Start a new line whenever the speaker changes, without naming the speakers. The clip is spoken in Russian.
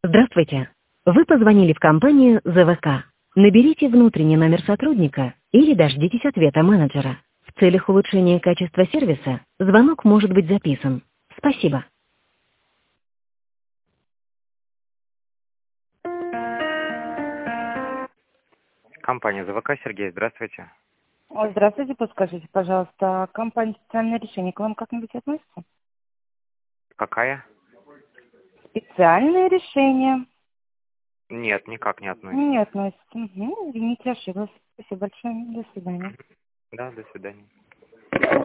Здравствуйте. Вы позвонили в компанию ЗВК. Наберите внутренний номер сотрудника или дождитесь ответа менеджера. В целях улучшения качества сервиса звонок может быть записан. Спасибо.
Компания ЗВК, Сергей, здравствуйте.
Здравствуйте, подскажите, пожалуйста, компания «Специальное решение» к вам как-нибудь относится?
Какая?
Специальное решение.
Нет, никак не относится.
Не относится. Извините, ошиблась. Спасибо большое. До свидания.
Да, до свидания.